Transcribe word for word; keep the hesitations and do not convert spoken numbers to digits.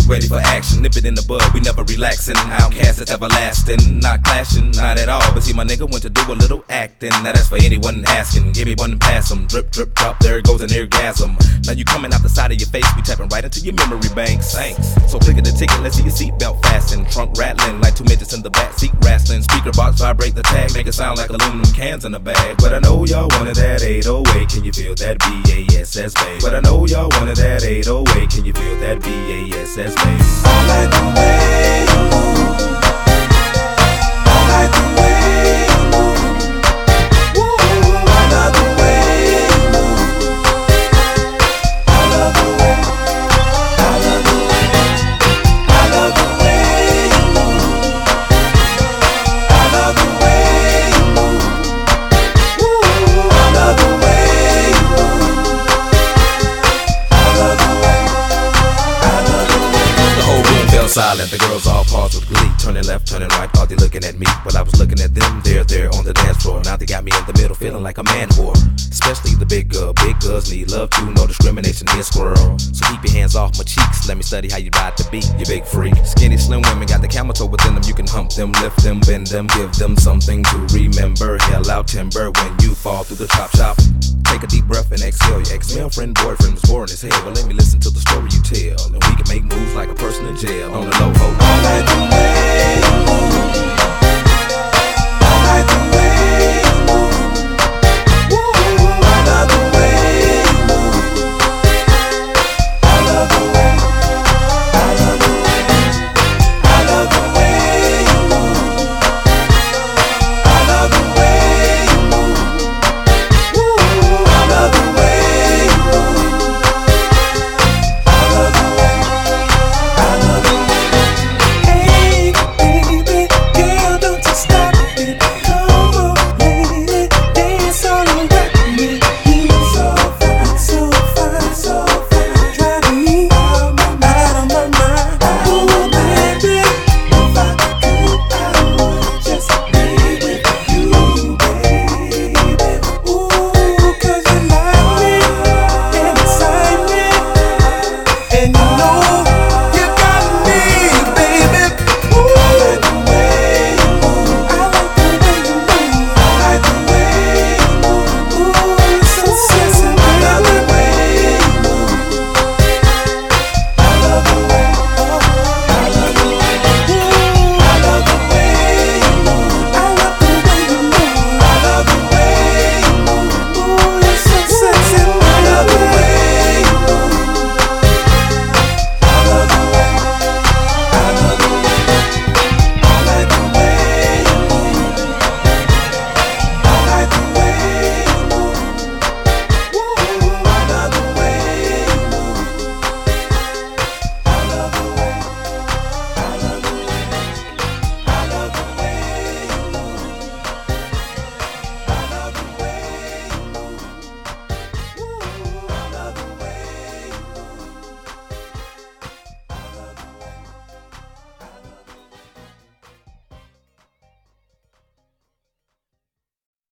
ready for action. Nip it in the bud, we never relaxing. Outcast is everlasting, not clashing, not at all. But see, my nigga went to do a little acting. Now that's for anyone asking. Give me one and pass 'em. Drip, drip, drop, there goes an orgasm. Now you coming out the side of your face, we tapping right into your memory banks. Thanks. So click at the ticket, let's see your seatbelt fasten. Trunk rattling like two midgets in the back seat wrestling. Speaker box vibrate the tag, make it sound like aluminum cans in a bag. But I know y'all wanted that eight oh eight. Can you feel that B A S S bass? But I know y'all wanted that eight oh eight. Can you feel that B A S S bass? I like the way you move. I like the way you move. Ooh, I love the way you move. I love the way. I love the way. I love the way you move. I love the way you move. Ooh, I love the way you move. I love the way. I love the way. The whole room fell silent, the girls all paused with glee. Turning left, turning right, thought they looking at me. But I was looking at them, they're there on the dance floor. Now they got me in the middle, feeling like a man whore. Especially the big girl, big girls need love too. No discrimination here, squirrel. So keep your hands off my cheeks, let me study how you ride the beat, you big freak. Skinny, slim women got the camel toe within them. You can hump them, lift them, bend them, give them something to remember. Hell out timber when you fall through the chop shop. Take a deep breath and exhale. Your ex-girlfriend, boyfriend was boring as hell. Well, let me listen to the story you tell, and we can make moves like a person in jail on the low. I like the way